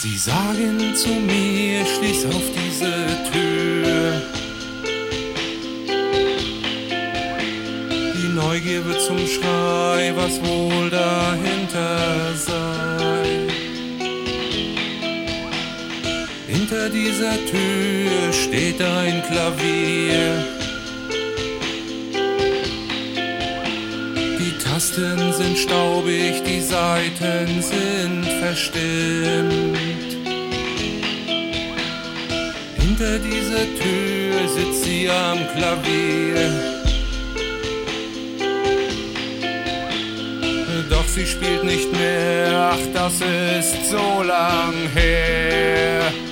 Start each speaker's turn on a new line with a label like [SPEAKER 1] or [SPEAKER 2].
[SPEAKER 1] Sie sagen zu mir, schließ auf diese Tür. Die Neugier wird zum Schrei, was wohl dahinter sei. Hinter dieser Tür steht ein Klavier. Die Tasten sind staubig, die Saiten sind verstimmt. Hinter dieser Tür sitzt sie am Klavier. Doch sie spielt nicht mehr, ach, das ist so lang her.